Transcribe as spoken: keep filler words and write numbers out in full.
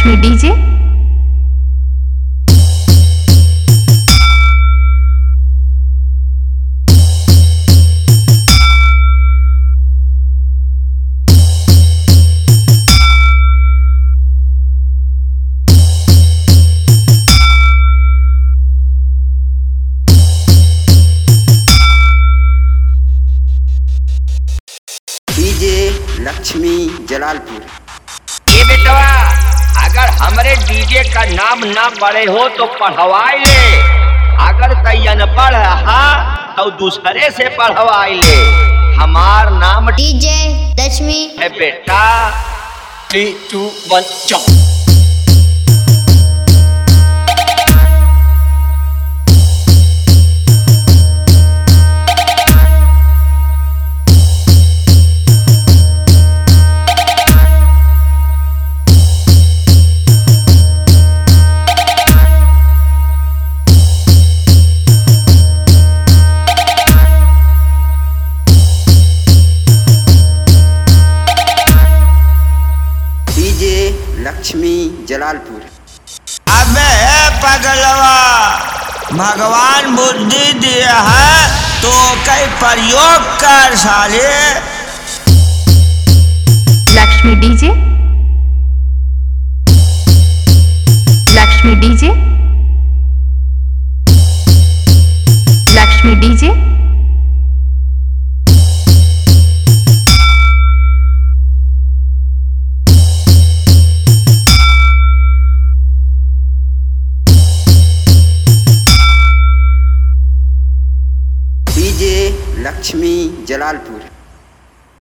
Lakshmi DJ. DJ Lakshmi Jalalpur. ये बेटवा अगर हमरे डीजे का नाम ना पढ़े हो तो पढ़वाई ले, अगर तई अनपढ़ हा तो दूसरे से पढ़वाई ले। हमार नाम डीजे लक्ष्मी है बेटा। थ्री टू वन चौ। डीजे लक्ष्मी जलालपुर। अबे पगलवा, भगवान बुद्धि दिया है तो कई प्रयोग कर साले। Lakshmi DJ. Lakshmi DJ. Lakshmi DJ. DJ Lakshmi Jalalpur.